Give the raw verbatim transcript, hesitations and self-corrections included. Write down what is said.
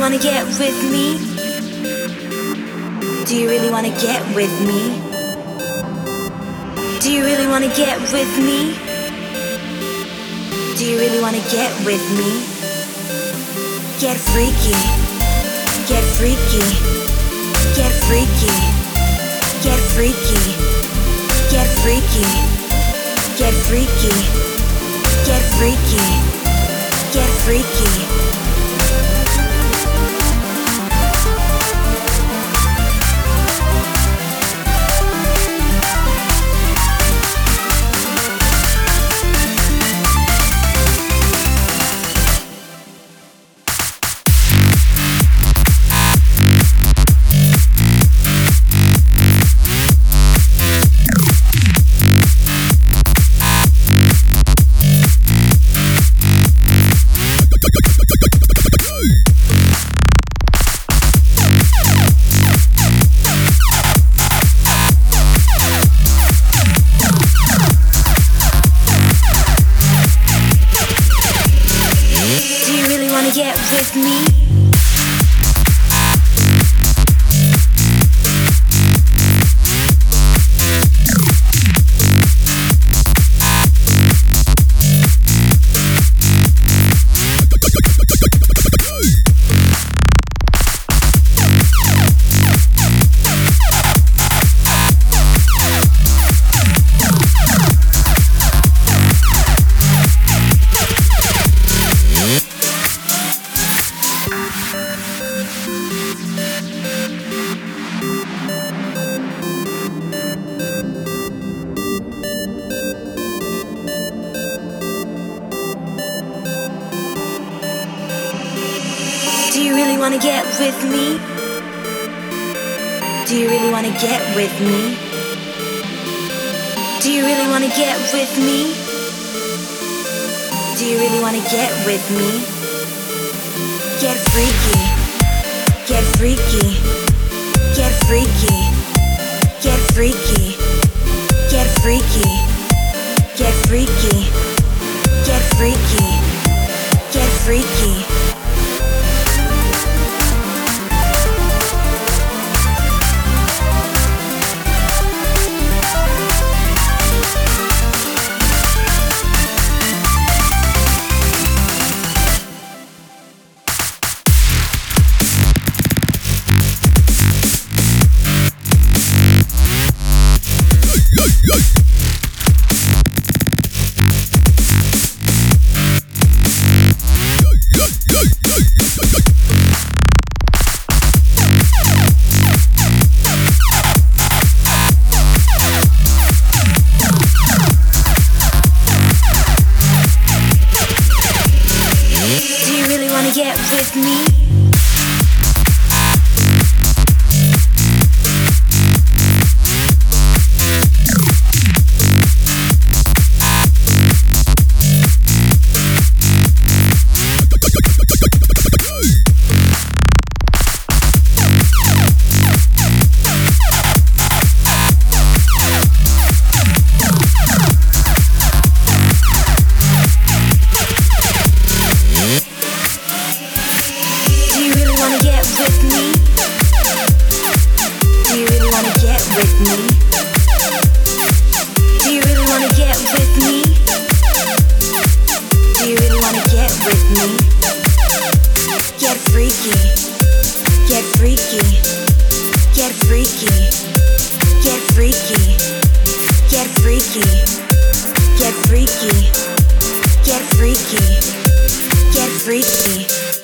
wanna get with me? Do you really wanna get with me? Do you really wanna get with me? Do you really wanna get with me? Get freaky, get freaky, get freaky, get freaky, get freaky, get freaky, get freaky, get freaky. Get with me? Do you really wanna get with me? Do you really wanna get with me? Do you really wanna get with me? Do you really wanna get with me? Get freaky, get freaky, get freaky, get freaky, get freaky, get freaky, get freaky, get freaky. Get with me? Get freaky, get freaky, get freaky, get freaky, get freaky, get freaky, get freaky, get freaky.